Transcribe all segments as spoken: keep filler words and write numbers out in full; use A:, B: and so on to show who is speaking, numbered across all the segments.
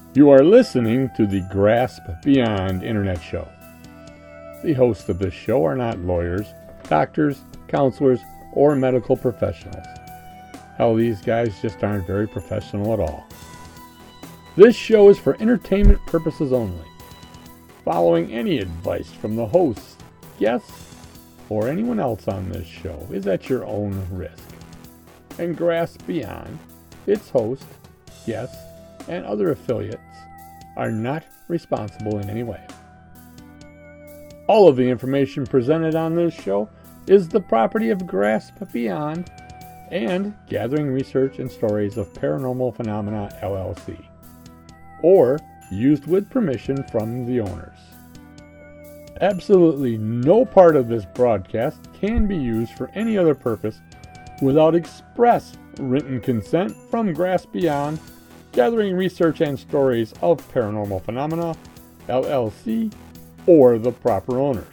A: You are listening to the Grasp Beyond Internet Show. The hosts of this show are not lawyers, doctors, counselors, or medical professionals. Hell, these guys just aren't very professional at all. This show is for entertainment purposes only. Following any advice from the hosts, guests, or anyone else on this show is at your own risk. And Grasp Beyond, its host, guests, and other affiliates are not responsible in any way. All of the information presented on this show is the property of Grasp Beyond and Gathering Research and Stories of Paranormal Phenomena, L L C, or used with permission from the owners. Absolutely no part of this broadcast can be used for any other purpose without express written consent from Grasp Beyond, Gathering Research and Stories of Paranormal Phenomena, L L C, or the proper owners.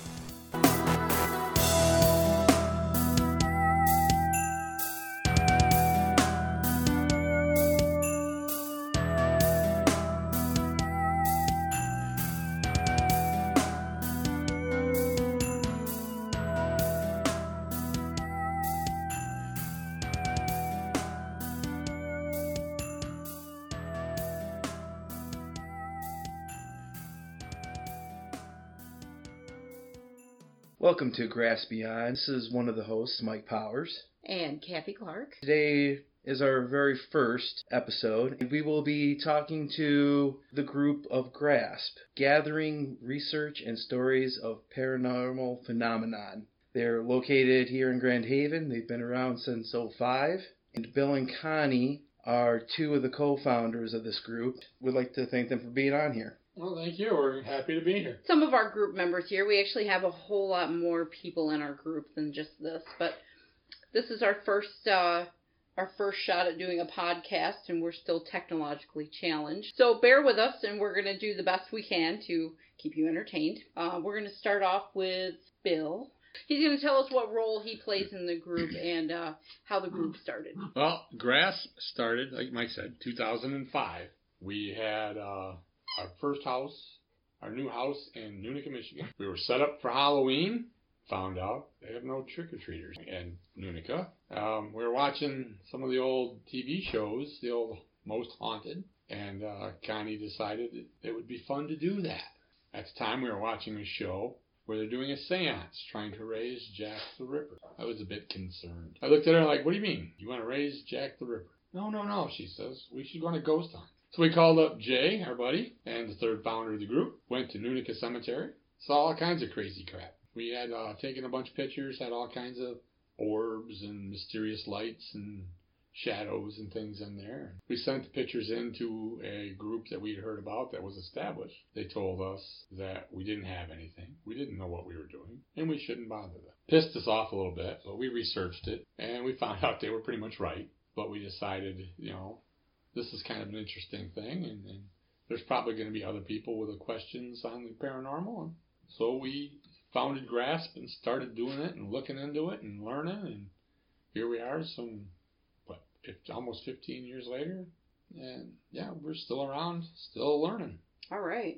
B: Welcome to Grasp Beyond. This is one of the hosts, Mike Powers.
C: And Kathy Clark.
B: Today is our very first episode. We will be talking to the group of GRASP, Gathering Research and Stories of Paranormal Phenomenon. They're located here in Grand Haven. They've been around since oh five. And Bill and Connie are two of the co-founders of this group. We'd like to thank them for being on here.
A: Well, thank you. We're happy to be here.
C: Some of our group members here. We actually have a whole lot more people in our group than just this, but this is our first uh, our first shot at doing a podcast, and we're still technologically challenged. So bear with us, and we're going to do the best we can to keep you entertained. Uh, we're going to start off with Bill. He's going to tell us what role he plays in the group and uh, how the group started.
A: Well, GRASP started, like Mike said, two thousand five. We had Uh, Our first house, our new house in Nunica, Michigan. We were set up for Halloween. Found out they have no trick-or-treaters in Nunica. Um, we were watching some of the old T V shows, the old Most Haunted, and uh, Connie decided it would be fun to do that. At the time, we were watching a show where they're doing a seance, trying to raise Jack the Ripper. I was a bit concerned. I looked at her like, what do you mean? You want to raise Jack the Ripper? No, no, no, she says. We should go on a ghost hunt. So we called up Jay, our buddy, and the third founder of the group, went to Nunica Cemetery, saw all kinds of crazy crap. We had uh, taken a bunch of pictures, had all kinds of orbs and mysterious lights and shadows and things in there. We sent the pictures in to a group that we'd heard about that was established. They told us that we didn't have anything. We didn't know what we were doing, and we shouldn't bother them. Pissed us off a little bit, but we researched it, and we found out they were pretty much right. But we decided, you know, this is kind of an interesting thing, and, and there's probably going to be other people with questions on the paranormal. And so we founded GRASP and started doing it and looking into it and learning, and here we are some, what, almost fifteen years later, and yeah, we're still around, still learning.
C: All right.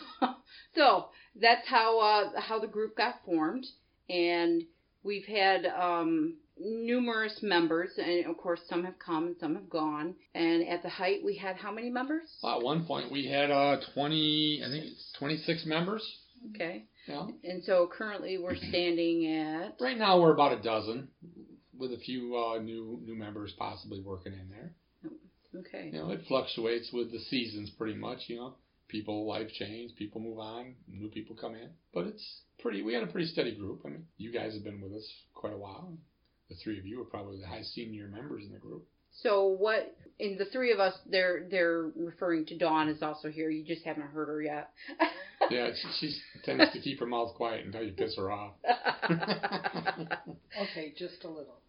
C: So that's how uh, how the group got formed, and we've had um, numerous members, and of course some have come and some have gone. And at the height, we had how many members?
A: Well, at one point we had uh, twenty, I think it's twenty-six members.
C: Okay.
A: Yeah.
C: And so currently we're standing at...
A: Right now we're about a dozen, with a few uh, new new members possibly working in there.
C: Okay.
A: You know, it fluctuates with the seasons pretty much, you know. People, life change, people move on, new people come in. But it's pretty, we had a pretty steady group. I mean, you guys have been with us quite a while. The three of you are probably the high senior members in the group.
C: So what, in the three of us, they're they're referring to Dawn is also here. You just haven't heard her yet.
A: Yeah, she, she tends to keep her mouth quiet until you piss her off.
D: Okay, just a little.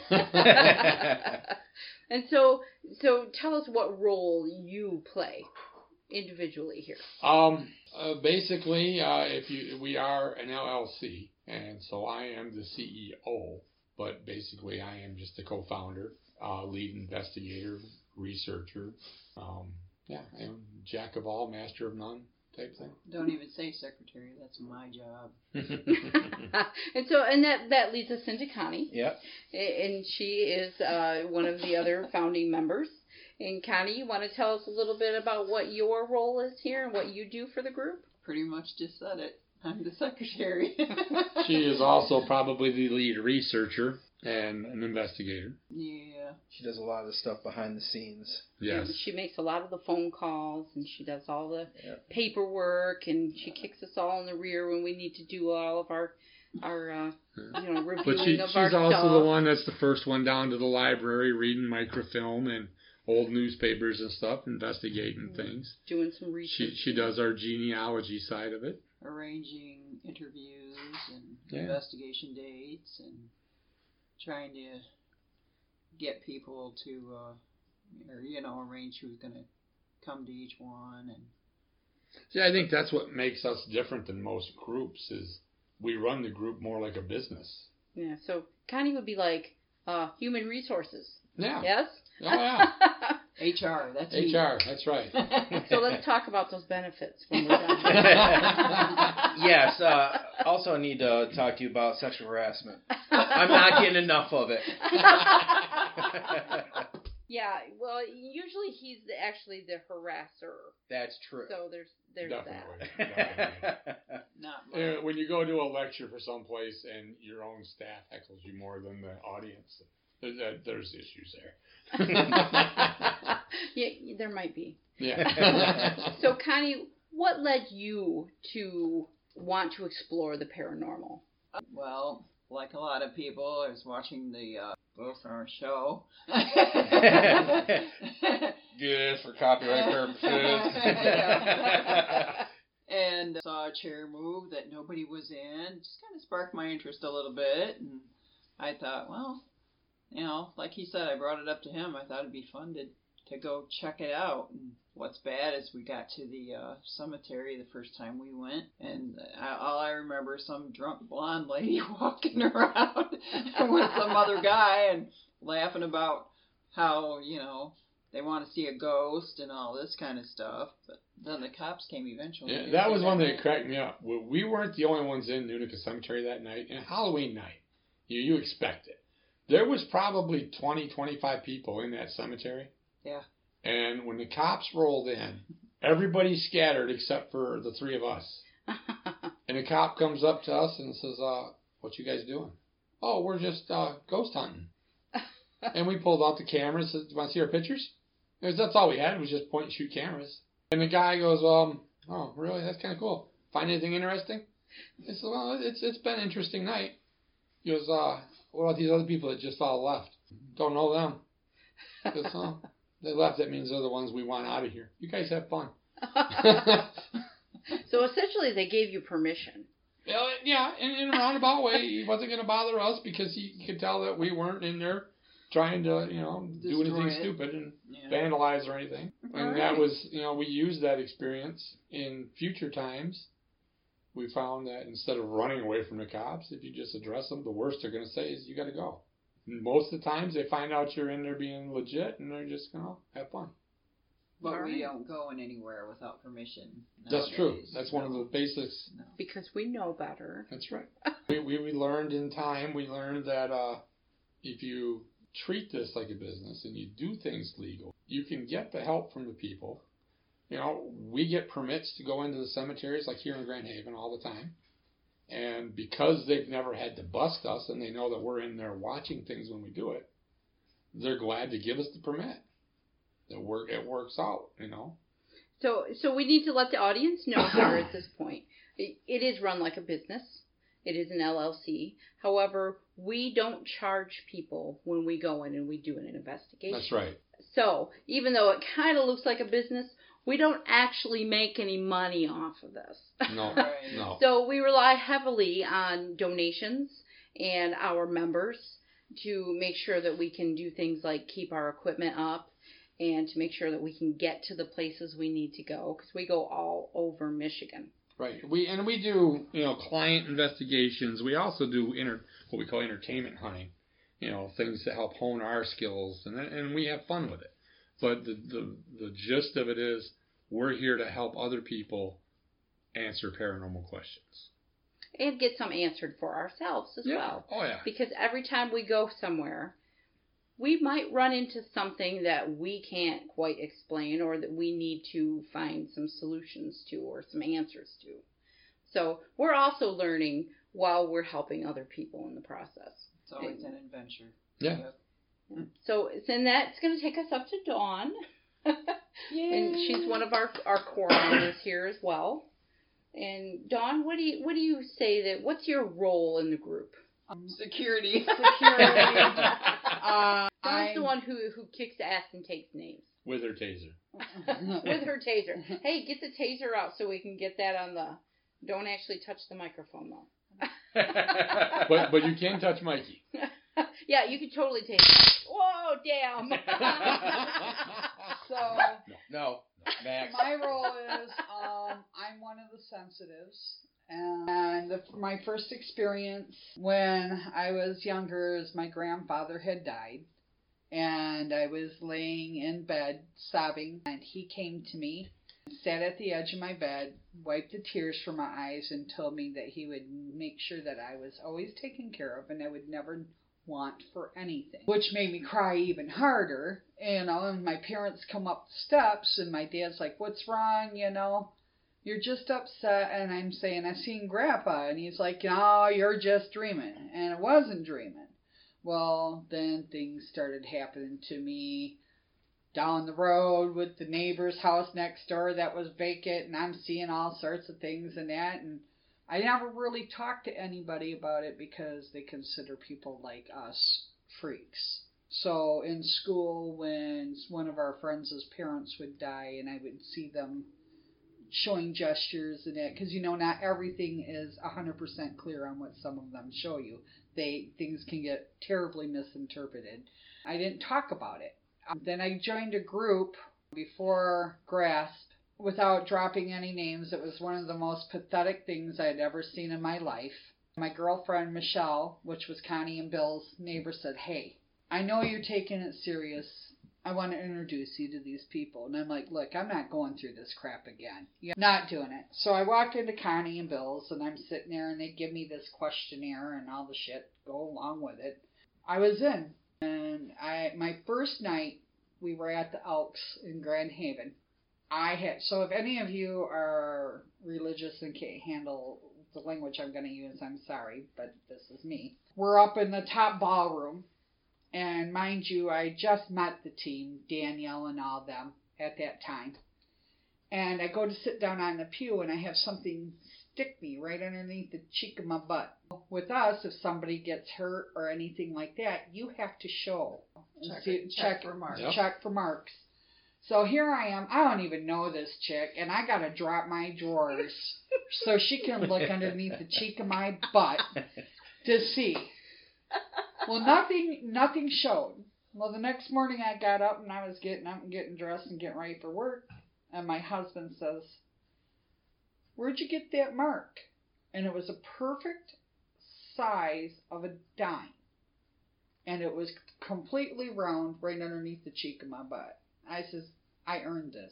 C: And so, so tell us what role you play individually here.
A: Um, uh, basically, uh, if you, we are an L L C, and so I am the C E O, but basically I am just the co-founder, uh, lead investigator, researcher, um, Yeah, and jack of all, master of none type thing.
D: Don't even say secretary. That's my job.
C: And so, and that, that leads us into Connie.
B: Yep.
C: And she is uh, one of the other founding members. And Connie, you want to tell us a little bit about what your role is here and what you do for the group?
D: Pretty much just said it. I'm the secretary.
A: She is also probably the lead researcher and an investigator.
D: Yeah.
B: She does a lot of the stuff behind the scenes.
A: Yes.
C: And she makes a lot of the phone calls, and she does all the
B: Yep.
C: paperwork, and she kicks us all in the rear when we need to do all of our, our uh, you know, reviewing
A: But she,
C: of
A: she's
C: our
A: also
C: stuff.
A: the one that's the first one down to the library reading microfilm and old newspapers and stuff, investigating
C: Mm-hmm.
A: things.
C: Doing some research.
A: She she does our genealogy side of it.
D: Arranging interviews and
A: Yeah.
D: investigation dates and trying to get people to, uh, or, you know, arrange who's going to come to each one. And
A: See, I think that's what makes us different than most groups is we run the group more like a business.
C: Yeah, so Connie would be like uh, human resources.
A: Yeah.
C: Yes?
A: Oh, yeah.
D: H R, that's
A: H R, that's right.
C: So let's talk about those benefits when we're done.
B: Yes. Uh, also, I need to talk to you about sexual harassment. I'm not getting enough of it.
C: Yeah, well, usually he's the, actually the harasser.
B: That's true.
C: So there's there's
A: Definitely.
C: that.
A: Definitely.
D: Not
A: Uh,
D: mine.
A: when you go to a lecture for someplace and your own staff heckles you more than the audience, there's, uh, there's issues there.
C: Yeah, there might be.
A: Yeah.
C: So Connie, what led you to want to explore the paranormal?
D: Well, like a lot of people, I was watching the uh, Wilson show.
B: Good for copyright purposes.
D: And saw a chair move that nobody was in. Just kind of sparked my interest a little bit. And I thought, well, you know, like he said, I brought it up to him. I thought it'd be fun to, to go check it out. And what's bad is we got to the uh, cemetery the first time we went. And I, all I remember is some drunk blonde lady walking around with some other guy and laughing about how, you know, they want to see a ghost and all this kind of stuff. But then the cops came eventually.
A: Yeah, that was one that cracked me up. We we weren't the only ones in Nunica Cemetery that night. And Halloween night, you you expect it. There was probably twenty, twenty-five people in that cemetery.
D: Yeah.
A: And when the cops rolled in, everybody scattered except for the three of us. And the cop comes up to us and says, uh, what you guys doing? Oh, we're just uh, ghost hunting. And we pulled out the cameras. Said, do you want to see our pictures? Because that's all we had was just point and shoot cameras. And the guy goes, um, oh, really? That's kind of cool. Find anything interesting? I said, well, it's it's been an interesting night. He goes, uh, what about these other people that just all left? Don't know them. He goes, oh, they left. That means they're the ones we want out of here. You guys have fun.
C: So essentially they gave you permission.
A: Yeah, yeah, in, in a roundabout way, he wasn't going to bother us because he could tell that we weren't in there trying to, you know, do
D: Destroy
A: anything
D: it.
A: stupid and
D: Yeah.
A: vandalize or anything. And
C: Alright.
A: that was, you know, we used that experience in future times. We found that instead of running away from the cops, if you just address them, the worst they're going to say is, you got to go. And most of the times they find out you're in there being legit and they're just going to have fun.
D: But
C: All
D: we
C: right.
D: don't go in anywhere without permission.
A: That's true.
D: nowadays.
A: That's one of
D: No.
A: the basics.
D: No.
C: Because we know better.
A: That's right. we, we we learned in time. We learned that uh, if you treat this like a business and you do things legal, you can get the help from the people. You know, we get permits to go into the cemeteries, like here in Grand Haven, all the time. And because they've never had to bust us and they know that we're in there watching things when we do it, they're glad to give us the permit. It work. It works out. You know.
C: So so we need to let the audience know here at this point. It, it is run like a business. It is an L L C. However, we don't charge people when we go in and we do an investigation.
A: That's right.
C: So even though it kind of looks like a business, we don't actually make any money off of this.
A: No.
D: Right.
A: No.
C: So we rely heavily on donations and our members to make sure that we can do things like keep our equipment up and to make sure that we can get to the places we need to go, because we go all over Michigan.
A: Right. We and we do, you know, client investigations. We also do inter, what we call entertainment hunting. You know, things that help hone our skills, and and we have fun with it. But the, the, the gist of it is we're here to help other people answer paranormal questions.
C: And get some answered for ourselves as
A: Yeah.
C: well.
A: Oh, yeah.
C: Because every time we go somewhere, we might run into something that we can't quite explain or that we need to find some solutions to or some answers to. So we're also learning while we're helping other people in the process.
D: It's always an adventure.
A: Yeah.
D: Yep.
C: So then that's going to take us up to Dawn.
D: Yay.
C: And she's one of our, our core members here as well. And Dawn, what do you what do you say that what's your role in the group?
D: Um, security.
E: Security. uh,
C: Dawn's
E: I'm,
C: the one who who kicks ass and takes names.
A: With her taser.
C: With her taser. Hey, get the taser out so we can get that on the. Don't actually touch the microphone though.
A: but but you can touch Mikey.
C: Yeah, you can totally take it. Whoa, damn.
E: so
B: No, Max.
E: my role is um, I'm one of the sensitives. And the, my first experience when I was younger is my grandfather had died. And I was laying in bed sobbing. And he came to me, sat at the edge of my bed, wiped the tears from my eyes, and told me that he would make sure that I was always taken care of and I would never want for anything, which made me cry even harder. You know, and my parents come up the steps and my dad's like, "What's wrong? You know, you're just upset." And I'm saying, "I seen Grandpa," and he's like, "No, you're just dreaming." And it wasn't dreaming. Well, then things started happening to me down the road with the neighbor's house next door that was vacant, and I'm seeing all sorts of things and that, and I never really talked to anybody about it because they consider people like us freaks. So in school, when one of our friends' parents would die and I would see them showing gestures and that, because, you know, not everything is one hundred percent clear on what some of them show you. They Things can get terribly misinterpreted. I didn't talk about it. Um, then I joined a group before GRASP. Without dropping any names, it was one of the most pathetic things I had ever seen in my life. My girlfriend, Michelle, which was Connie and Bill's neighbor, said, "Hey, I know you're taking it serious. I want to introduce you to these people." And I'm like, "Look, I'm not going through this crap again. Yeah, not doing it." So I walk into Connie and Bill's, and I'm sitting there, and they give me this questionnaire and all the shit go along with it. I was in, and I my first night, we were at the Elks in Grand Haven. I had, so if any of you are religious and can't handle the language I'm going to use, I'm sorry, but this is me. We're up in the top ballroom, and mind you, I just met the team, Danielle and all them, at that time. And I go to sit down on the pew, and I have something stick me right underneath the cheek of my butt. With us, if somebody gets hurt or anything like that, you have to show.
D: Check,
E: See,
D: it, check, check for marks.
A: Yep.
E: Check for marks. So here I am. I don't even know this chick, and I got to drop my drawers so she can look underneath the cheek of my butt to see. Well, nothing nothing showed. Well, the next morning I got up, and I was getting up and getting dressed and getting ready for work, and my husband says, "Where'd you get that mark?" And it was a perfect size of a dime, and it was completely round right underneath the cheek of my butt. I says, "I earned this."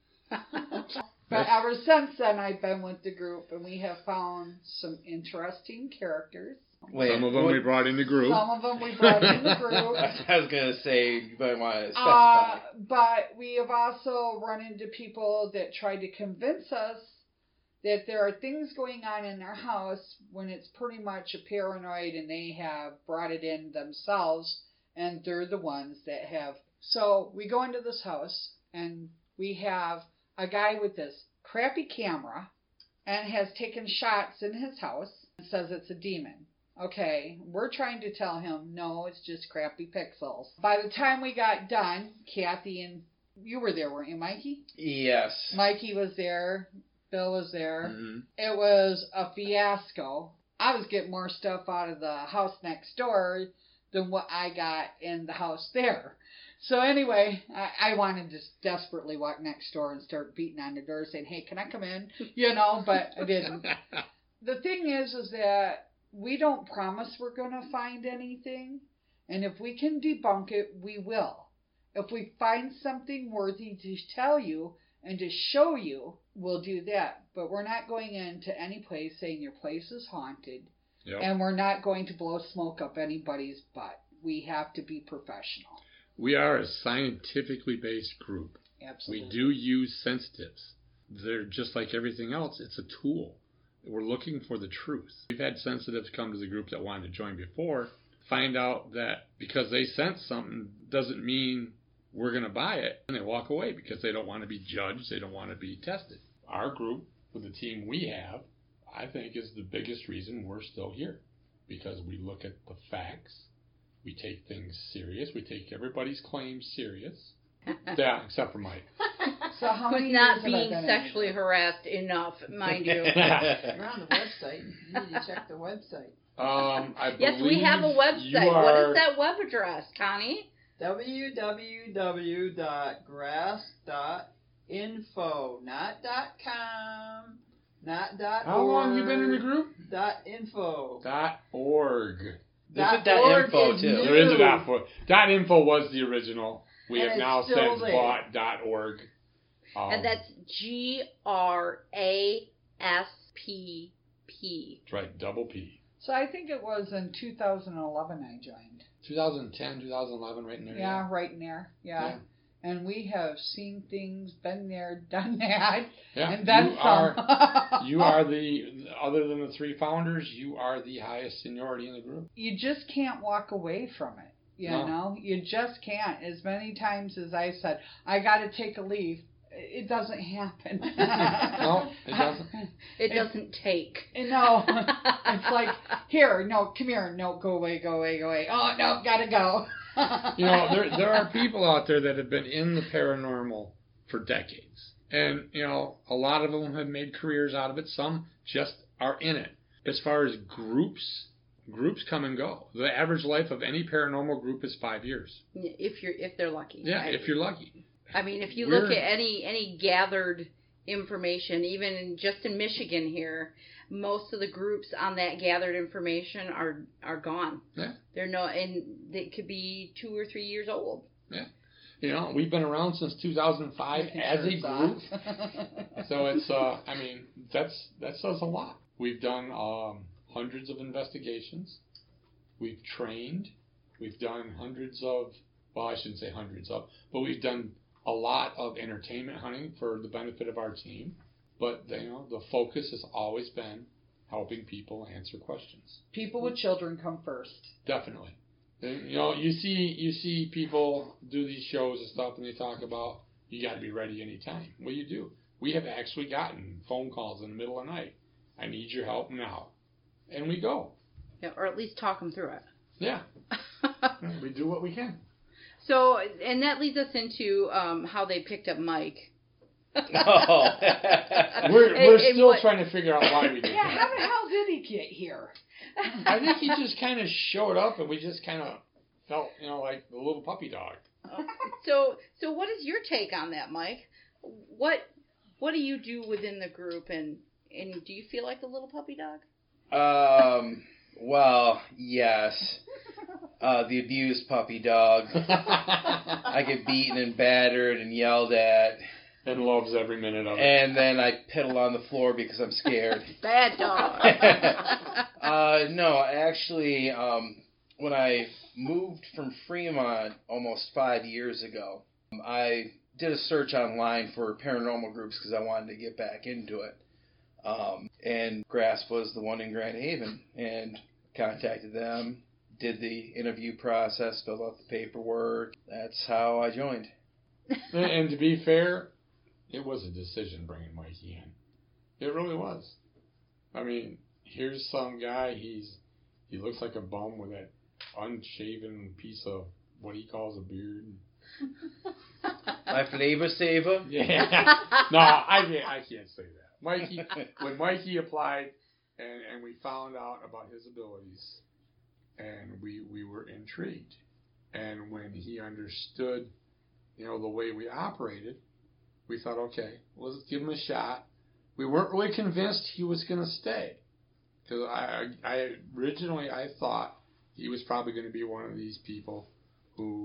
E: But ever since then, I've been with the group, and we have found some interesting characters.
B: Wait,
A: Some of them
B: what-
A: we brought in the group.
E: Some of them we brought in the group.
B: I was gonna say, you might want to
E: Uh,
B: specify.
E: but we have also run into people that try to convince us that there are things going on in their house when it's pretty much a paranoid and they have brought it in themselves, and they're the ones that have. So we go into this house, and we have a guy with this crappy camera and has taken shots in his house and says it's a demon. Okay, we're trying to tell him, no, it's just crappy pixels. By the time we got done, Kathy and you were there, weren't you, Mikey?
B: Yes.
E: Mikey was there. Bill was there.
A: Mm-hmm.
E: It was a fiasco. I was getting more stuff out of the house next door than what I got in the house there. So anyway, I, I wanted to desperately walk next door and start beating on the door saying, "Hey, can I come in?" You know, but I didn't. The thing is, is that we don't promise we're going to find anything. And if we can debunk it, we will. If we find something worthy to tell you and to show you, we'll do that. But we're not going into any place saying your place is haunted.
A: Yep.
E: And we're not going to blow smoke up anybody's butt. We have to be professional.
A: We are a scientifically based group.
E: Absolutely.
A: We do use sensitives. They're just like everything else. It's a tool. We're looking for the truth. We've had sensitives come to the group that wanted to join before, find out that because they sense something doesn't mean we're going to buy it, and they walk away because they don't want to be judged. They don't want to be tested. Our group, with the team we have, I think is the biggest reason we're still here, because we look at the facts. We take things serious. We take everybody's claims serious. Yeah, except for Mike.
E: So how
C: Who's
E: many
C: not
E: years have I
C: being
E: been in
C: sexually
E: it?
C: harassed enough, mind you.
D: You're on the website. You need to check the website.
A: Um, I
C: Yes, we have a
A: believe
C: website.
A: you are-
C: What is that web address, Connie?
D: w w w dot grass dot info, not .com, not .org.
A: How long you been in the group?
D: Dot .info.
A: Dot .org.
B: There's a
D: Dot
B: dot
D: .org
B: info,
D: is
B: too.
D: new.
A: There is a dot info. Dot info was the original. We
D: And
A: have
D: it's
A: now
D: still
A: since
D: there.
A: bought dot .org. Um,
C: And that's G R A S P P.
A: that's right, double P.
E: So I think it was in two thousand eleven I joined.
A: twenty ten, twenty eleven, right in there.
E: Yeah, right in there. Yeah.
A: Yeah.
E: And we have seen things, been there, done that,
A: Yeah,
E: and then
A: you
E: some.
A: are you are the other than the three founders, you are the highest seniority in the group.
E: You just can't walk away from it. You
A: No.
E: know, you just can't. As many times as I said, I got to take a leave. It doesn't happen.
A: No, it doesn't.
C: It doesn't take.
E: No, it's like, here, no, come here, no, go away, go away, go away. Oh, no, gotta go.
A: You know, there there are people out there that have been in the paranormal for decades. And, you know, a lot of them have made careers out of it. Some just are in it. As far as groups, groups come and go. The average life of any paranormal group is five years.
C: If you're if they're lucky.
A: Yeah,
C: I,
A: if you're lucky.
C: I mean, if you
A: We're-
C: look at any any gathered information, even in, just in Michigan here, most of the groups on that gathered information are are gone.
A: Yeah.
C: They're no, and they could be two or three years old.
A: You know, we've been around since two thousand five as a group. So it's, uh, I mean, that's that says a lot. We've done um, hundreds of investigations. We've trained. We've done hundreds of, well, I shouldn't say hundreds of, but we've done a lot of entertainment hunting for the benefit of our team. But, you know, the focus has always been helping people answer questions.
E: People with children come first.
A: Definitely. And, you know, you see you see people do these shows and stuff, and they talk about you got to be ready anytime. Well, you do. We have actually gotten phone calls in the middle of the night. I need your help now, and we go.
C: Yeah, or at least talk them through it.
A: Yeah, we do what we can.
C: So, and that leads us into um, how they picked up Mike.
B: Oh.
A: We're
C: And-
A: we're
C: and
A: still
C: what-
A: trying to figure out why we did
E: Yeah,
A: that.
E: how the hell did he get here?
A: I think he just kind of showed up, and we just kind of felt, you know, like the little puppy dog.
C: So, so what is your take on that, Mike? What what do you do within the group, and and do you feel like the little puppy dog?
B: Um, well, yes. Uh, the abused puppy dog. I get beaten and battered and yelled at.
A: And loves every minute of it.
B: And then I piddle on the floor because I'm scared.
C: Bad dog.
B: uh, no, actually, um, when I moved from Fremont almost five years ago, I did a search online for paranormal groups because I wanted to get back into it. Um, and Grasp was the one in Grand Haven, and contacted them, did the interview process, filled out the paperwork. That's how I joined.
A: and, and to be fair, it was a decision bringing Mikey in. It really was. I mean, here's some guy, he's he looks like a bum with that unshaven piece of what he calls a beard.
B: My flavor saver.
A: Yeah. No, I can't, I can't say that. Mikey, when Mikey applied and, and we found out about his abilities, and we, we were intrigued. And when he understood, you know, the way we operated, we thought, okay, well, let's give him a shot. We weren't really convinced he was going to stay. Because I, I originally I thought he was probably going to be one of these people who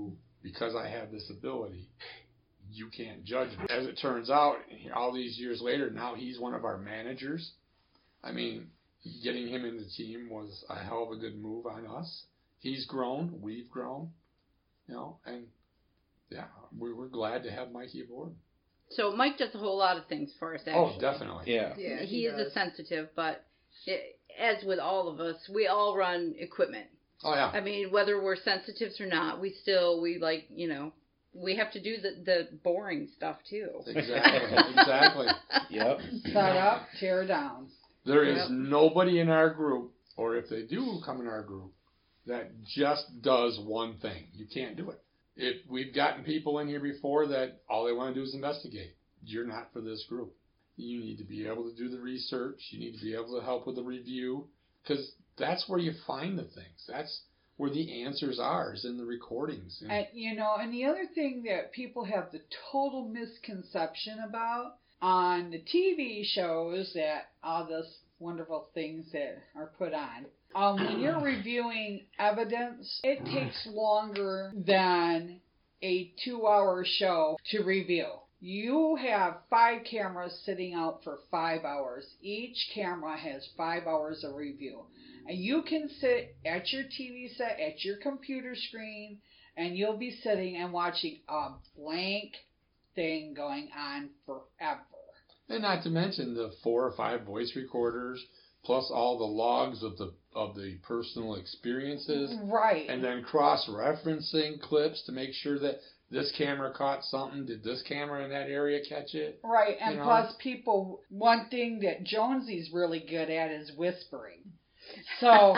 A: because I have this ability, you can't judge me. As it turns out, all these years later, now he's one of our managers. I mean, getting him in the team was a hell of a good move on us. He's grown, we've grown, you know, and yeah, we were glad to have Mikey aboard.
C: So Mike does a whole lot of things for us, actually.
A: Oh, definitely.
B: Yeah.
E: Yeah,
C: he,
E: he
C: is
E: does.
C: a sensitive, but it, as with all of us, we all run equipment.
A: Oh, yeah.
C: I mean, whether we're sensitives or not, we still, we like, you know, we have to do the, the boring stuff, too.
A: Exactly, exactly.
B: Yep.
E: Set up, tear down.
A: There is
C: Yep.
A: nobody in our group, or if they do come in our group, that just does one thing. You can't do it. If we've gotten people in here before that all they want to do is investigate. You're not for this group. You need to be able to do the research. You need to be able to help with the review, because that's where you find the things. That's where the answers are, is in the recordings. And
E: And you know, and the other thing that people have the total misconception about on the T V shows that all those wonderful things that are put on. Um, when you're reviewing evidence, it takes longer than a two-hour show to review. You have five cameras sitting out for five hours. Each camera has five hours of review. And you can sit at your T V set, at your computer screen, and you'll be sitting and watching a blank thing going on forever.
A: And not to mention the four or five voice recorders, plus all the logs of the of the personal experiences,
E: Right.
A: and then cross-referencing clips to make sure that this camera caught something. Did this camera in that area catch it?
E: Right, and
A: You know?
E: plus people, one thing that Jonesy's really good at is whispering. So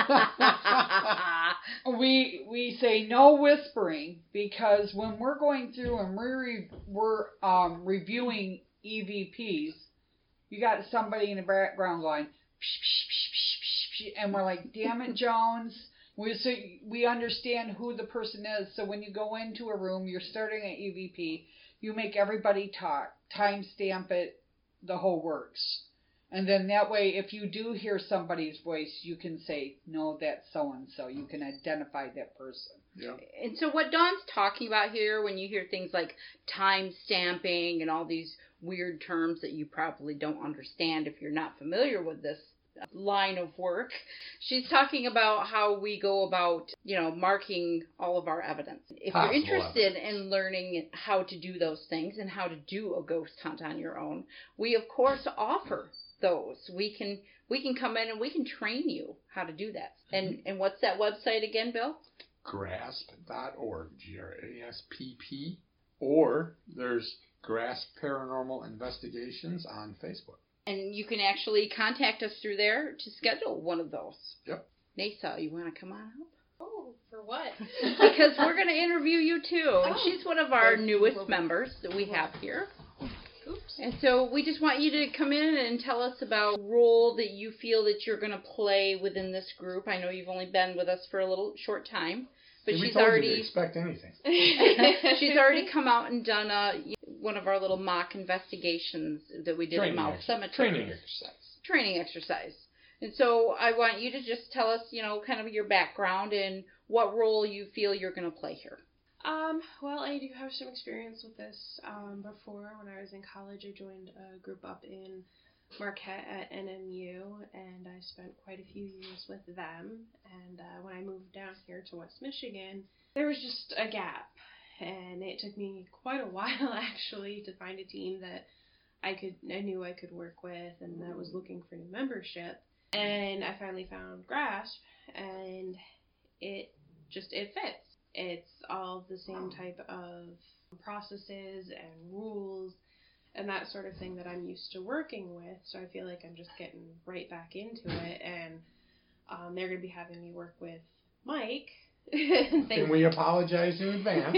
E: we we say no whispering, because when we're going through and we're re, we're um, reviewing E V Ps, you got somebody in the background going, psh, psh, psh, psh, psh, psh, and we're like, damn it, Jones. We so we understand who the person is. So when you go into a room, you're starting an E V P, you make everybody talk, timestamp it, the whole works. And then that way, if you do hear somebody's voice, you can say, no, that's so-and-so. You can identify that person.
A: Yeah.
C: And so what Dawn's talking about here, when you hear things like time stamping and all these weird terms that you probably don't understand if you're not familiar with this line of work, she's talking about how we go about, you know, marking all of our evidence. If
A: Possible
C: you're interested in learning how to do those things and how to do a ghost hunt on your own, we of course offer those. We can we can come in and we can train you how to do that. And and what's that website again, Bill?
A: grasp dot org, G R A S P P, or there's Grasp Paranormal Investigations on Facebook.
C: And you can actually contact us through there to schedule one of those.
A: Yep.
C: Nasa, you want to come on up?
F: Oh, for what?
C: Because we're going to interview you too. And
F: Oh.
C: she's one of our newest members that we have here.
F: Oops.
C: And so we just want you to come in and tell us about the role that you feel that you're going to play within this group. I know you've only been with us for a little short time, but
A: See, we
C: she's
A: told you to
C: already
A: expect anything.
C: she's already come out and done a one of our little mock investigations that we did
A: Training
C: at Mount
A: ex-
C: Cemetery.
A: Training exercise.
C: Training exercise. And so I want you to just tell us, you know, kind of your background and what role you feel you're going to play here.
F: Um, well, I do have some experience with this. Um, before, when I was in college, I joined a group up in Marquette at N M U, and I spent quite a few years with them. And uh, when I moved down here to West Michigan, there was just a gap, and it took me quite a while, actually, to find a team that I could, I knew I could work with, and that was looking for new membership. And I finally found Grasp, and it just, it fits. It's all the same type of processes and rules and that sort of thing that I'm used to working with. So I feel like I'm just getting right back into it. And um, they're going to be having me work with Mike.
A: Can we apologize in advance?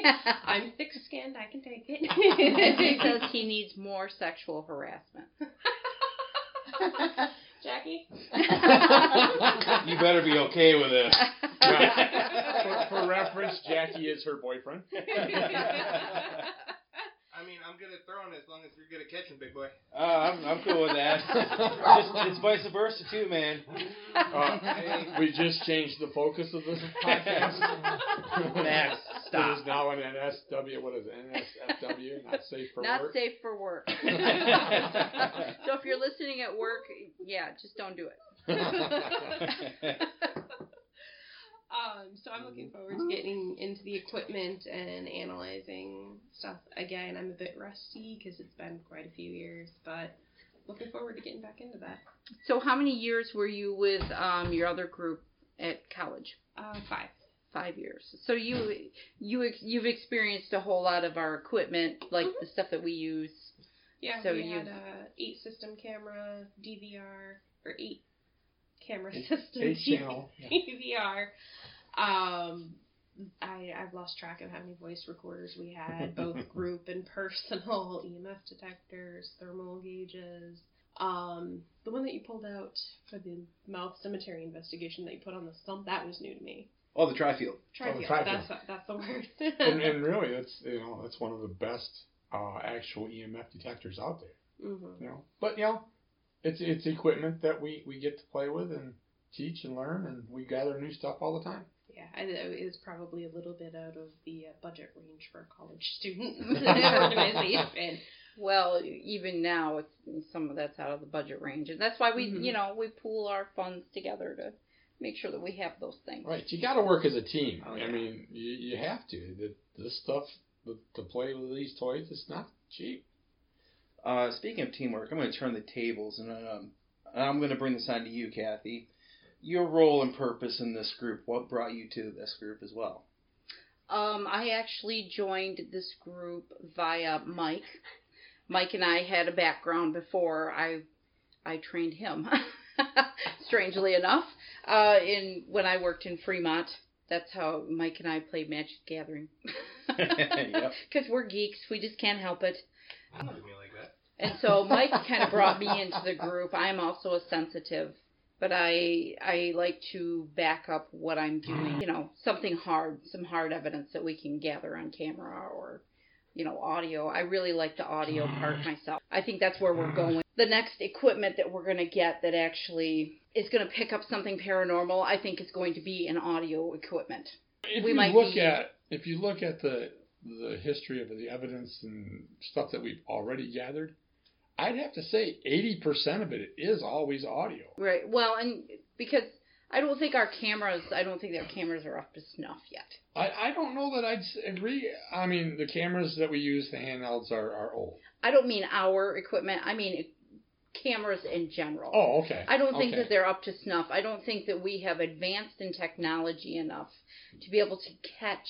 F: I'm thick-skinned. I can take it.
C: He says he needs more sexual harassment.
F: Jackie?
B: You better be okay with this.
A: for, for reference, Jackie is her boyfriend.
G: I mean, I'm good at throwing as long as you're good at catching, big boy.
B: Uh, I'm, I'm cool with that. Just, it's vice versa, too, man.
A: Uh, we just changed the focus of this podcast.
B: Max, stop.
A: It is now an N S W, what is it, N S F W, not safe for
C: Not
A: work.
C: safe for work. So if you're listening at work, yeah, just don't do it.
F: Um, so I'm looking forward to getting into the equipment and analyzing stuff again. I'm a bit rusty because it's been quite a few years, but looking forward to getting back into that.
C: So how many years were you with um, your other group at college?
F: Uh, five.
C: Five years. So you you ex- you've experienced a whole lot of our equipment, like
F: Mm-hmm.
C: the stuff that we use.
F: Yeah,
C: So
F: we
C: you-
F: had a eight system camera, D V R, or eight camera system,
A: Eight channel. Yeah.
F: D V R. Um, I I've lost track of how many voice recorders we had, both group and personal, E M F detectors, thermal gauges. Um, the one that you pulled out for the mouth cemetery investigation that you put on the stump, that was new to me.
B: Oh, the tri-field.
F: Trifield,
A: Trifield.
F: that's that's the word.
A: and, and really, that's you know that's one of the best uh, actual E M F detectors out there.
F: Mm-hmm.
A: You know, but you know, it's it's equipment that we, we get to play with and teach and learn, and we gather new stuff all the time.
F: Yeah, I, it is probably a little bit out of the uh, budget range for a college student organization.
C: Well, even now, it's some of that's out of the budget range, and that's why we,
F: Mhm.
C: you know, we pool our funds together to make sure that we have those things.
A: Right, you got to work as a team.
F: Oh,
A: I
F: yeah.
A: mean, you, you have to. The, this stuff the, to play with these toys, it's not cheap.
B: Uh, speaking of teamwork, I'm going to turn the tables, and um, I'm going to bring this on to you, Kathy. Your role and purpose in this group, what brought you to this group as well?
C: Um, I actually joined this group via Mike. Mike and I had a background before I I trained him, strangely enough, uh, in when I worked in Fremont. That's how Mike and I played Magic the Gathering.
B: Yep.
C: Because we're geeks, we just can't help it.
G: Don't do me like that.
C: And so Mike kind of brought me into the group. I'm also a sensitive, but I I like to back up what I'm doing. You know, something hard, some hard evidence that we can gather on camera or, you know, audio. I really like the audio part myself. I think that's where we're going. The next equipment that we're going to get that actually is going to pick up something paranormal, I think is going to be an audio equipment.
A: If
C: We
A: you
C: might
A: look
C: be-
A: at if you look at the the history of the evidence and stuff that we've already gathered, I'd have to say eighty percent of it is always audio.
C: Right. Well, and because I don't think our cameras, I don't think their cameras are up to snuff yet.
A: I, I don't know that I'd s- agree. I mean, the cameras that we use, the handhelds, are, are old.
C: I don't mean our equipment. I mean cameras in general.
A: Oh, okay.
C: I don't think
A: okay.
C: that they're up to snuff. I don't think that we have advanced in technology enough to be able to catch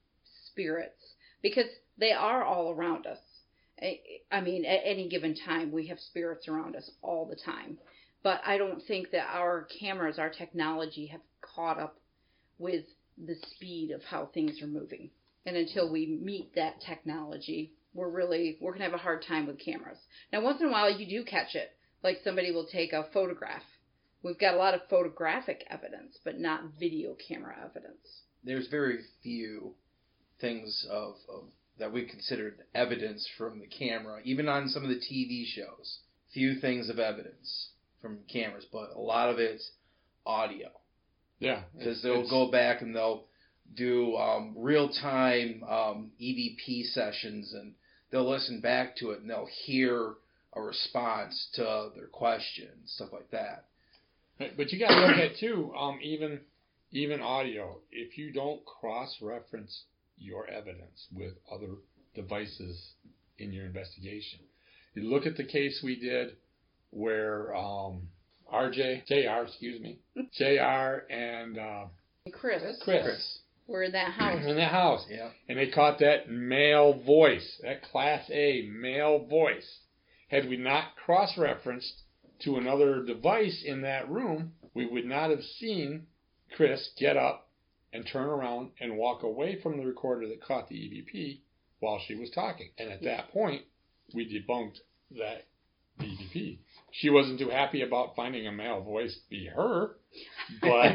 C: spirits because they are all around us. I, I mean, at any given time, we have spirits around us all the time. But I don't think that our cameras, our technology have caught up with the speed of how things are moving. And until we meet that technology, we're really, we're going to have a hard time with cameras. Now, once in a while, you do catch it. Like somebody will take a photograph. We've got a lot of photographic evidence, but not video camera evidence.
B: There's very few things of, of that we considered evidence from the camera, even on some of the T V shows. Few things of evidence from cameras, but a lot of it's audio.
A: Yeah.
B: Because
A: it's-
B: they'll
A: it's-
B: go back and they'll do um, real-time um, E V P sessions, and they'll listen back to it, and they'll hear a response to their question, stuff like that.
A: But you got to look at too, um, even even audio. If you don't cross-reference your evidence with other devices in your investigation, you look at the case we did where um, R J, J R, excuse me, J R and uh,
C: Chris,
A: Chris,
B: Chris.
C: we're in that house.
A: in that house,
B: Yeah.
A: and they caught that male voice, that Class A male voice. Had we not cross-referenced to another device in that room, we would not have seen Chris get up and turn around and walk away from the recorder that caught the E V P while she was talking. And at that point, we debunked that E V P. She wasn't too happy about finding a male voice be her, but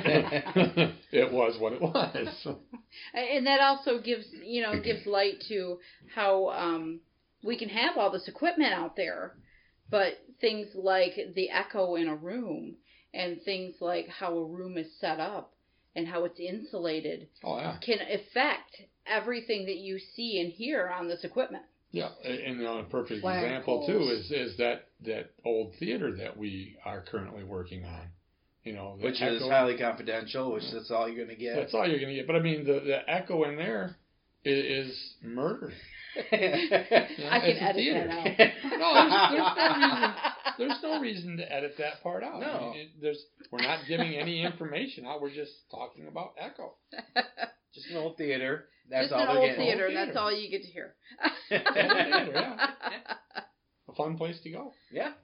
A: it was what it was.
C: And that also gives, you know, gives light to how um, we can have all this equipment out there, but things like the echo in a room and things like how a room is set up and how it's insulated
A: Oh, yeah.
C: can affect everything that you see and hear on this equipment.
A: Yeah, and, and you know, a perfect
E: Flag
A: example,
E: poles.
A: too, is, is that, that old theater that we are currently working on. You know, the
B: Which is
A: echo-
B: highly confidential, which that's all you're going to get.
A: That's all you're going to get. But, I mean, the, the echo in there is, is murder. You know,
C: I can
A: it's a
C: edit
A: theater.
C: that out.
A: No, there's, there's no reason. There's no reason to edit that part out.
B: No.
A: I mean, it, there's we're not giving any information out. We're just talking about echo.
B: Just an old theater. That's
C: Just
B: all
C: an
B: they're
C: old
B: getting.
C: theater,
A: Old
C: and that's
A: theater.
C: all you get to hear.
A: theater, yeah. A fun place to go.
B: Yeah.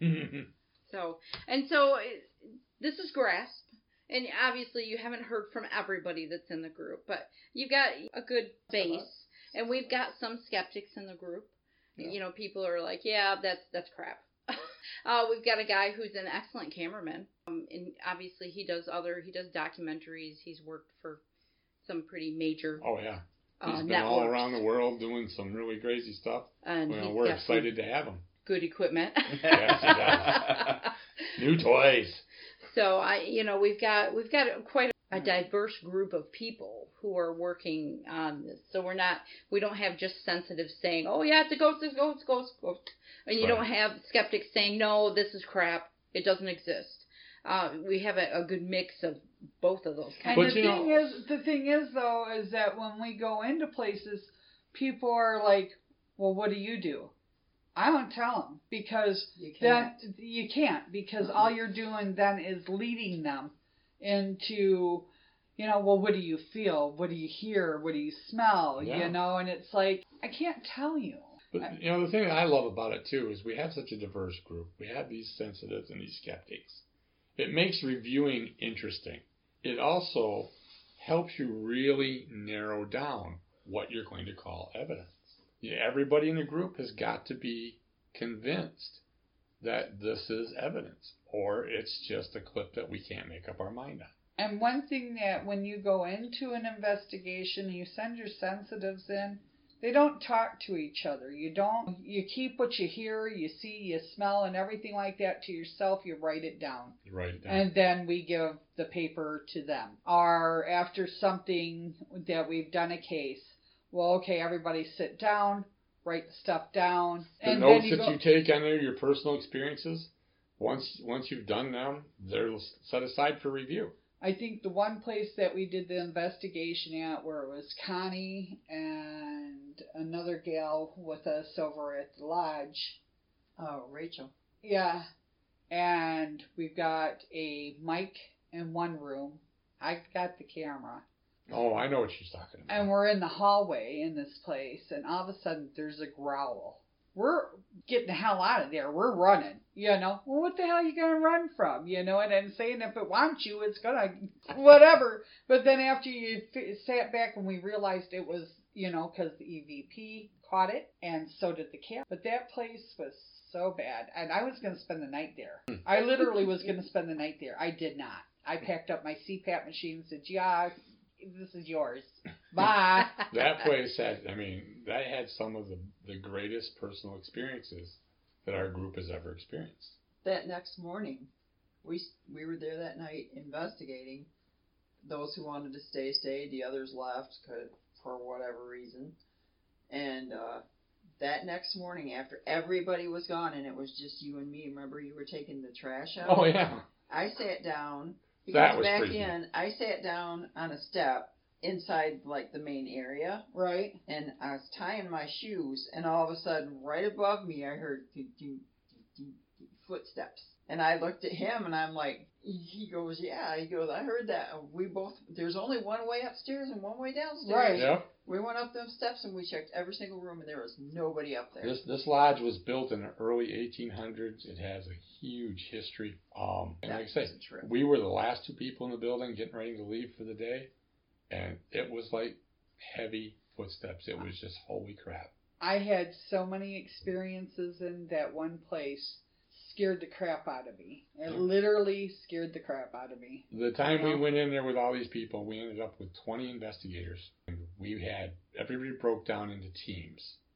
C: So, and so it, this is Grasp, and obviously you haven't heard from everybody that's in the group, but you've got a good base, and we've got some skeptics in the group.
A: Yeah.
C: You know, people are like, yeah, that's that's crap. uh, we've got a guy who's an excellent cameraman, um, and obviously he does other, he does documentaries. He's worked for some pretty major
A: Oh yeah,
C: uh,
A: he's been
C: networks.
A: all around the world doing some really crazy stuff.
C: And
A: Well,
C: he's
A: we're
C: got
A: excited to have him.
C: good equipment.
A: Yes, he does. New toys.
C: So I, you know, we've got we've got quite a diverse group of people who are working on this. So we're not, we don't have just sensitives saying, "Oh yeah, it's a ghost, it's a ghost, it's a ghost, it's a ghost," and you
A: Right.
C: don't have skeptics saying, "No, this is crap, it doesn't exist." Uh, we have a, a good mix of both of those
E: And
C: kinds.
A: But
E: the
A: you know-
E: thing is, the thing is though, is that when we go into places, people are like, "Well, what do you do?" I don't tell them because
D: You
E: then
D: can't.
E: you can't because all you're doing then is leading them into, you know, well, what do you feel? What do you hear? What do you smell?
A: Yeah.
E: You know, and it's like I can't tell you.
A: But you know, the thing that I love about it too is we have such a diverse group. We have these sensitives and these skeptics. It makes reviewing interesting. It also helps you really narrow down what you're going to call evidence. Yeah, everybody in the group has got to be convinced that this is evidence, or it's just a clip that we can't make up our mind on.
E: And one thing that when you go into an investigation, you send your sensitives in, they don't talk to each other. You don't, you keep what you hear, you see, you smell, and everything like that to yourself. You write it down.
A: You write it down.
E: And then we give the paper to them. Or after something that we've done a case, well, okay, everybody sit down, write the stuff down.
A: the
E: and
A: notes
E: then you
A: that
E: go,
A: you take on there, your personal experiences, once once you've done them, they're set aside for review.
E: I think the one place that we did the investigation at where it was Connie and another gal with us over at the lodge.
D: Oh, Rachel.
E: Yeah. And we've got a mic in one room. I got the camera.
A: Oh, I know what she's talking about.
E: And we're in the hallway in this place, and all of a sudden there's a growl. We're getting the hell out of there. We're running. You know, well, what the hell are you going to run from? You know, and I'm saying if it wants you, it's going to, whatever. But then after you f- sat back and we realized it was, you know, because the E V P caught it, and so did the camera. But that place was so bad. And I was going to spend the night there. I literally was going to spend the night there. I did not. I packed up my C PAP machine and said, yeah, this is yours. Bye.
A: That place had, I mean, that had some of the, the greatest personal experiences that our group has ever experienced.
D: That next morning, we we were there that night investigating. Those who wanted to stay stayed. The others left 'cause, for whatever reason. And uh, that next morning, after everybody was gone and it was just you and me, remember you were taking the trash out?
A: Oh, yeah.
D: I sat down. He
A: That
D: goes
A: was
D: back
A: freaky.
D: in. I sat down on a step inside like the main area,
E: Right.
D: and I was tying my shoes, and all of a sudden, right above me, I heard doo, doo, doo, doo, doo, footsteps. And I looked at him, and I'm like, he goes, yeah. He goes, I heard that. We both, there's only one way upstairs and one way downstairs.
E: Right.
A: Yeah.
D: We went up those steps, and we checked every single room, and there was nobody up there.
A: This this lodge was built in the early eighteen hundreds. It has a huge history. Um, and like I say,
D: That's true.
A: we were the last two people in the building getting ready to leave for the day, and it was like heavy footsteps. It was just holy crap.
E: I had so many experiences in that one place. Scared the crap out of me. It literally scared the crap out of me.
A: The time we
E: Yeah.
A: went in there with all these people, we ended up with twenty investigators. And we had, everybody broke down into teams.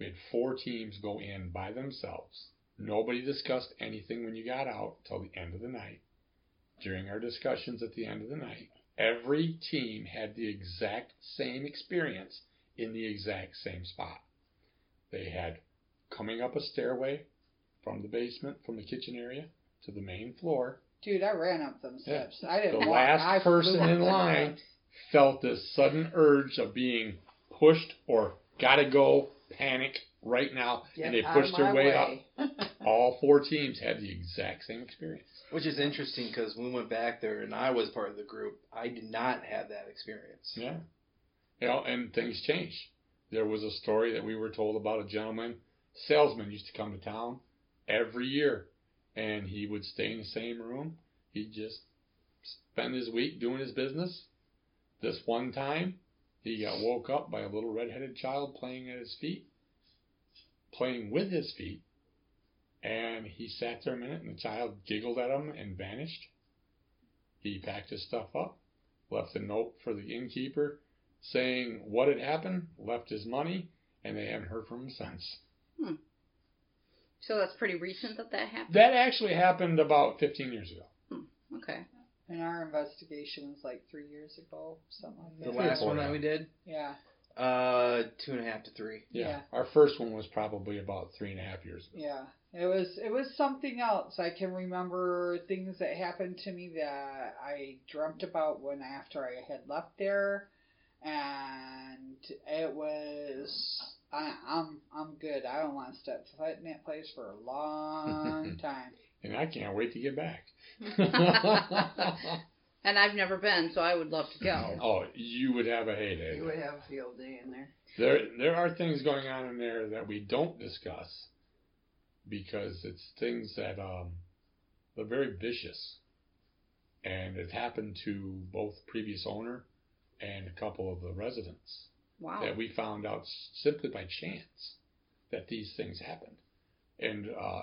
A: We had four teams go in by themselves. Nobody discussed anything when you got out till the end of the night. During our discussions at the end of the night, every team had the exact same experience in the exact same spot. They had coming up a stairway from the basement, from the kitchen area, to the main floor.
E: Dude, I ran up them steps.
A: Yeah.
E: I didn't
A: The
E: walk.
A: last
E: I
A: person
E: flew
A: in
E: up
A: line
E: them steps.
A: felt this sudden urge of being pushed or gotta go, panic right now,
D: Get
A: and they
D: out of
A: pushed their
D: my
A: way,
D: way.
A: up. All four teams had the exact same experience.
B: Which is interesting because when we went back there and I was part of the group, I did not have that experience.
A: Yeah. You know, and things change. There was a story that we were told about a gentleman, salesman used to come to town every year, and he would stay in the same room. He'd just spend his week doing his business. This one time, he got woke up by a little redheaded child playing at his feet, playing with his feet, and he sat there a minute, and the child giggled at him and vanished. He packed his stuff up, left a note for the innkeeper saying what had happened, left his money, and they haven't heard from him since.
C: Hmm. So that's pretty recent that that happened?
A: That actually happened about fifteen years ago.
C: Hmm. Okay.
E: And our investigation was like three years ago, something like
B: The
E: that.
B: last one that we did?
E: Yeah.
B: Uh, two and a half to three.
A: Yeah.
E: Yeah.
A: Our first one was probably about three and a half years ago.
E: Yeah. It was it was something else. I can remember things that happened to me that I dreamt about when after I had left there, and it was I, I'm I'm good. I don't want to step foot in that place for a long time.
A: And I can't wait to get back.
C: And I've never been, so I would love to go.
A: Oh, you would have a heyday.
D: You would have a field day in there.
A: There, there are things going on in there that we don't discuss because it's things that um, they're very vicious, and it happened to both the previous owner and a couple of the residents.
C: Wow.
A: That we found out simply by chance that these things happened, and uh,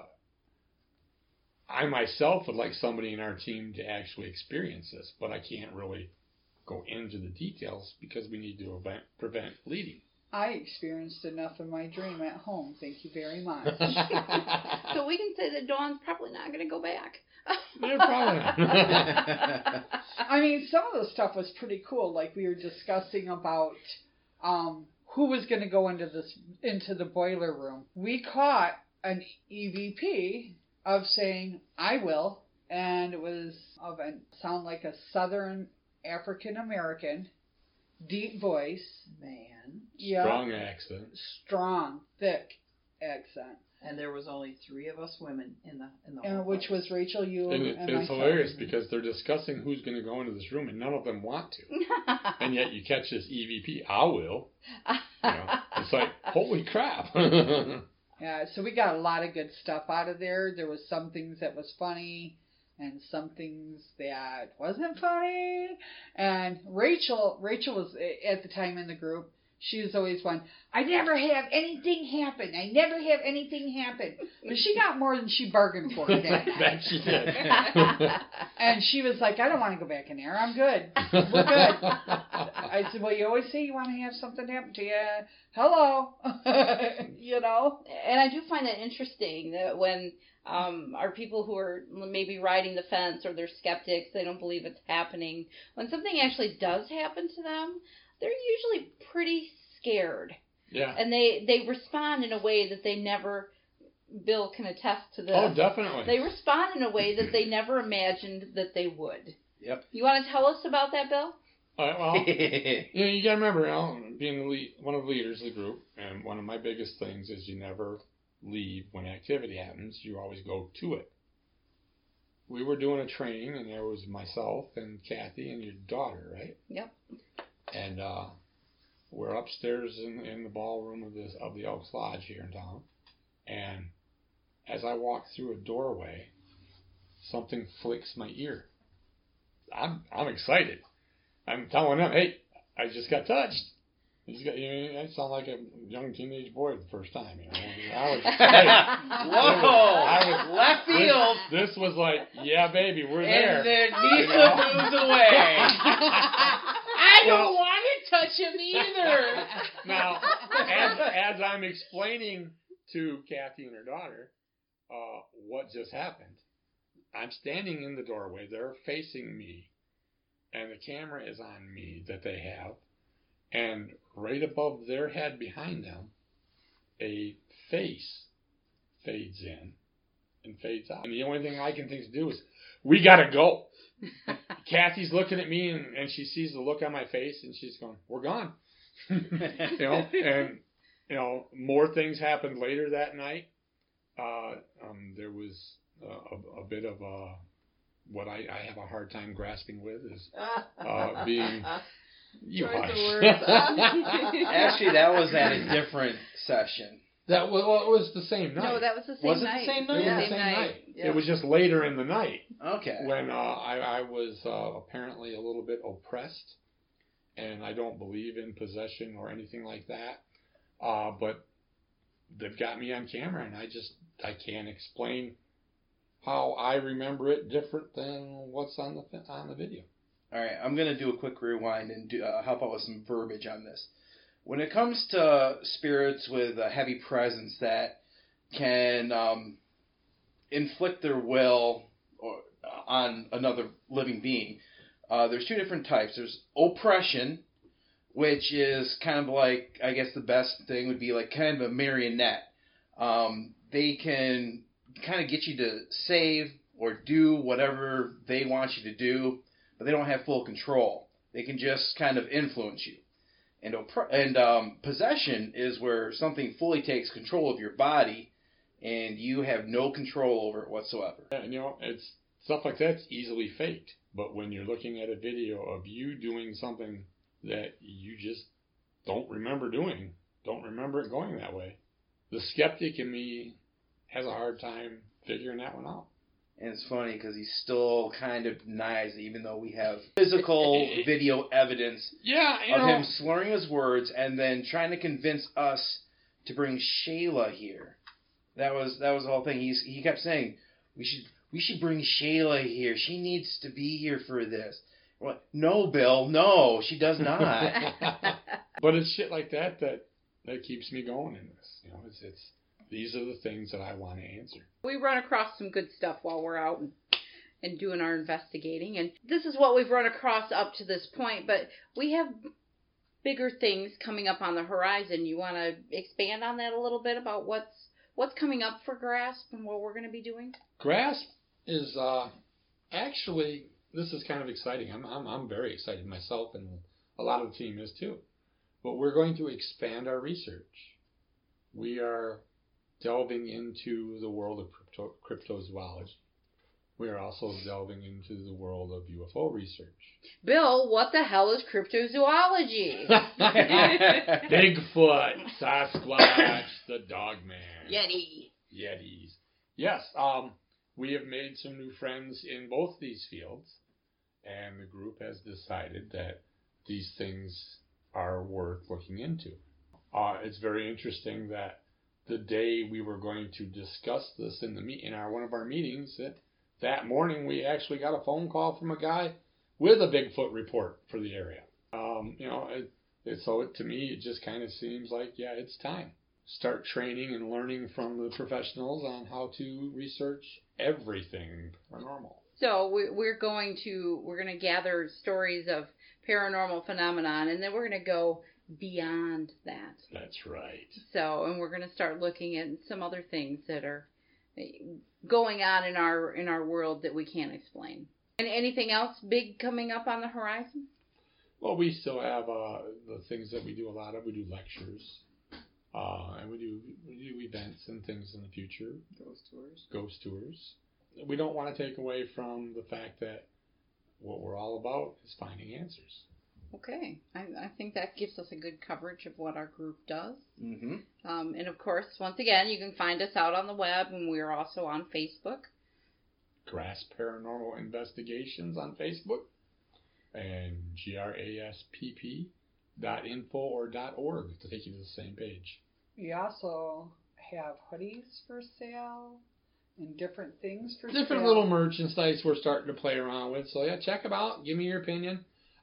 A: I myself would like somebody in our team to actually experience this, but I can't really go into the details because we need to prevent, prevent bleeding.
E: I experienced enough in my dream at home. Thank you very much.
C: So we can say that Dawn's probably not going to go back.
A: They're probably not.
E: I mean, some of the stuff was pretty cool. Like we were discussing about um, who was going to go into this into the boiler room. We caught an E V P of saying, "I will," and it was of a sound like a Southern African American, deep voice,
D: Man.
E: yeah,
A: Strong accent.
E: strong, thick accent,
D: And there was only three of us women in the in the
E: and
D: whole
E: which
D: place.
E: was Rachel, you,
A: And it,
E: and
A: it's
E: myself.
A: hilarious because they're discussing who's going to go into this room, and none of them want to. And yet you catch this E V P, I will. You know, it's like, holy crap.
E: Yeah, so we got a lot of good stuff out of there. There was some things that was funny and some things that wasn't funny. And Rachel, Rachel was at the time in the group. She was always one, I never have anything happen. I never have anything happen. But she got more than she bargained for that night.
A: That she did.
E: And she was like, I don't want to go back in there. I'm good. We're good. I said, well, you always say you want to have something happen to you. Hello. You know?
C: And I do find that interesting that when um, our people who are maybe riding the fence or they're skeptics, they don't believe it's happening, when something actually does happen to them, they're usually pretty scared.
A: Yeah.
C: And they, they respond in a way that they never, Bill can attest to this.
A: Oh, definitely.
C: They respond in a way that they never imagined that they would.
B: Yep.
C: You want to tell us about that, Bill?
A: Uh, well, you know, you got to remember, you know, being the lead, one of the leaders of the group, and one of my biggest things is you never leave when activity happens. You always go to it. We were doing a training, and there was myself and Kathy and your daughter, right?
C: Yep.
A: And uh, we're upstairs in, in the ballroom of this of the Elks Lodge here in town. And as I walk through a doorway, something flicks my ear. I'm I'm excited. I'm telling them, hey, I just got touched. He's got, you know, I sound like a young teenage boy the first time. You know, I was, hey,
B: Whoa!
A: I was
B: Left field.
A: This, this was like, yeah, baby, we're there.
B: And then
A: You
B: Nisa
A: know?
B: moves away.
E: I don't
A: Well-
E: want to touch
B: catch him either.
A: Now, as, as I'm explaining to Kathy and her daughter uh, what just happened, I'm standing in the doorway. They're facing me, and the camera is on me that they have. And right above their head behind them, a face fades in and fades out. And the only thing I can think to do is, we got to go. Kathy's looking at me, and, and she sees the look on my face, and she's going, we're gone. you know, and, you know, more things happened later that night. Uh, um, there was uh, a, a bit of a, what I, I have a hard time grasping with is uh, being... You
D: Choice
A: hush.
D: of words.
B: Actually, that was at a different session.
A: That was, well, it was the same night.
C: No, that was the same
B: Was it the
C: night.
B: same
A: It
B: night?
A: was
C: Yeah.
A: the same night.
C: Yeah.
A: It was just later in the night
B: Okay.
A: when uh, I, I was uh, apparently a little bit oppressed, and I don't believe in possession or anything like that. Uh, but they've got me on camera, and I just I can't explain how I remember it different than what's on the on the video.
B: All right, I'm going to do a quick rewind and do, uh, help out with some verbiage on this. When it comes to spirits with a heavy presence that can um, inflict their will or, uh, on another living being, uh, there's two different types. There's oppression, which is kind of like, I guess the best thing would be like kind of a marionette. Um, they can kind of get you to save or do whatever they want you to do, but they don't have full control. They can just kind of influence you. And oppre- and um, possession is where something fully takes control of your body, and you have no control over it whatsoever.
A: Yeah, and you know, it's stuff like that's easily faked. But when you're looking at a video of you doing something that you just don't remember doing, don't remember it going that way, the skeptic in me has a hard time figuring that one out.
B: And it's funny because he still kind of denies it, even though we have physical video evidence
A: Yeah, you
B: of
A: know,
B: him slurring his words and then trying to convince us to bring Shayla here. That was that was the whole thing. He's he kept saying we should we should bring Shayla here. She needs to be here for this. We're like, no, Bill, no, she does not.
A: but it's shit like that that that keeps me going in this. You know, it's it's these are the things that I want to answer.
C: We run across some good stuff while we're out and, and doing our investigating. And this is what we've run across up to this point. But we have bigger things coming up on the horizon. You want to expand on that a little bit about what's what's coming up for GRASP and what we're going to be doing?
A: GRASP is uh, actually, this is kind of exciting. I'm, I'm I'm very excited myself, and a lot of the team is too. But we're going to expand our research. We are delving into the world of crypto, cryptozoology. We are also delving into the world of U F O research.
C: Bill, what the hell is cryptozoology?
A: Bigfoot, Sasquatch, the Dogman.
C: Yeti.
A: Yetis. Yes, um, we have made some new friends in both these fields, and the group has decided that these things are worth looking into. Uh, it's very interesting that the day we were going to discuss this in the meet in our one of our meetings, that that morning we actually got a phone call from a guy with a Bigfoot report for the area. Um, you know, it, it, so it, to me, it just kind of seems like, yeah, it's time. Start training and learning from the professionals on how to research everything paranormal.
C: So we- we're going to we're going to gather stories of paranormal phenomenon, and then we're going to go beyond that.
A: That's right.
C: So, and we're going to start looking at some other things that are going on in our in our world that we can't explain. And anything else big coming up on the horizon?
A: Well, we still have uh, the things that we do a lot of. We do lectures, uh, and we do we do events and things in the future.
D: Ghost tours.
A: Ghost tours. We don't want to take away from the fact that what we're all about is finding answers.
C: Okay, I, I think that gives us a good coverage of what our group does.
B: Mm-hmm.
C: Um, and of course, once again, you can find us out on the web, and we are also on Facebook.
A: GRASP Paranormal Investigations on Facebook, and G R A S P P dot info or dot org to take you to the same page.
E: We also have hoodies for sale and different things for
A: Different
E: sale.
A: little merchandise we're starting to play around with. So yeah, check them out. Give me your opinion.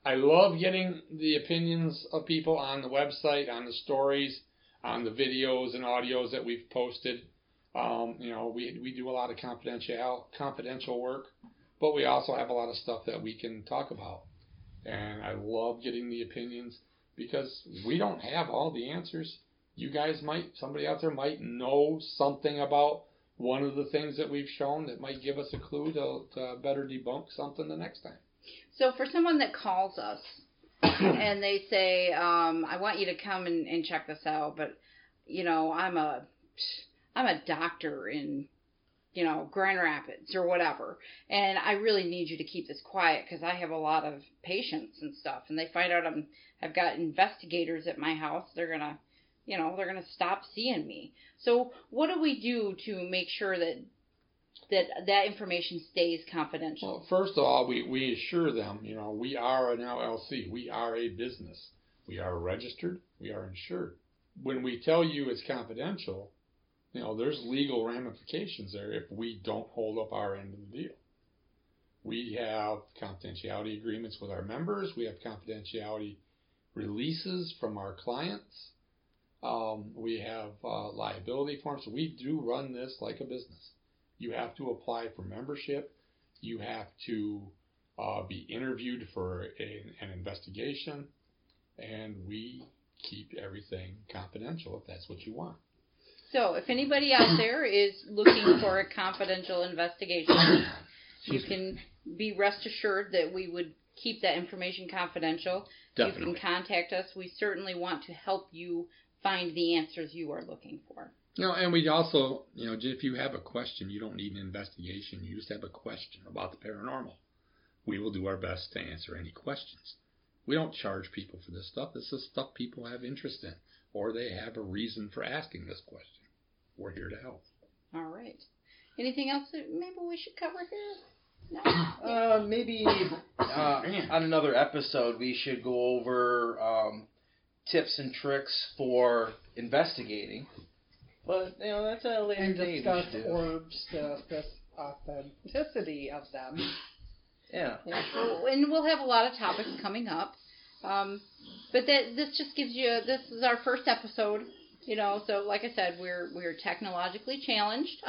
A: I love getting the opinions of people on the website, on the stories, on the videos and audios that we've posted. Um, you know, we we do a lot of confidential confidential work, but we also have a lot of stuff that we can talk about. And I love getting the opinions because we don't have all the answers. You guys might, somebody out there might know something about one of the things that we've shown that might give us a clue to, to better debunk something the next time.
C: So for someone that calls us and they say, um, I want you to come and, and check this out, but, you know, I'm a, I'm a doctor in, you know, Grand Rapids or whatever, and I really need you to keep this quiet because I have a lot of patients and stuff, and they find out I'm, I've got investigators at my house, they're going to, you know, they're going to stop seeing me. So what do we do to make sure that that that information stays confidential?
A: Well, first of all, we, we assure them, you know, we are an L L C. We are a business. We are registered. We are insured. When we tell you it's confidential, you know, there's legal ramifications there if we don't hold up our end of the deal. We have confidentiality agreements with our members. We have confidentiality releases from our clients. Um, we have uh, liability forms. So we do run this like a business. You have to apply for membership. You have to uh, be interviewed for a, an investigation. And we keep everything confidential if that's what you want.
C: So if anybody out there is looking for a confidential investigation, you can be rest assured that we would keep that information confidential.
A: Definitely.
C: You can contact us. We certainly want to help you find the answers you are looking for.
A: You know, and we also, you know, if you have a question, you don't need an investigation. You just have a question about the paranormal. We will do our best to answer any questions. We don't charge people for this stuff. This is stuff people have interest in, or they have a reason for asking this question. We're here to help.
C: All right. Anything else that maybe we should cover here? No?
B: Uh, maybe uh, on another episode we should go over um, tips and tricks for investigating. But, you know, that's a later
E: And
B: date
E: discuss
B: we should do.
E: orbs, the, the authenticity of them.
B: Yeah.
C: Yeah. Well, and we'll have a lot of topics coming up. Um, but that this just gives you, this is our first episode, you know, so like I said, we're we're technologically challenged.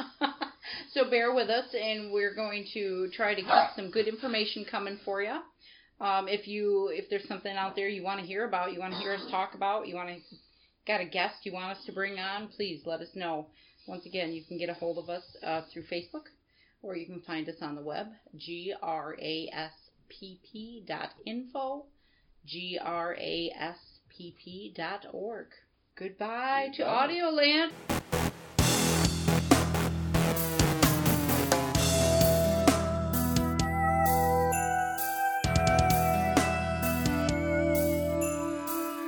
C: So bear with us, and we're going to try to keep some good information coming for you. Um, if you if there's something out there you want to hear about, you want to hear us talk about, you want to got a guest you want us to bring on, please let us know. Once again, you can get a hold of us uh, through Facebook, or you can find us on the web, graspp dot info, graspp dot org. Goodbye, Goodbye. to Audioland.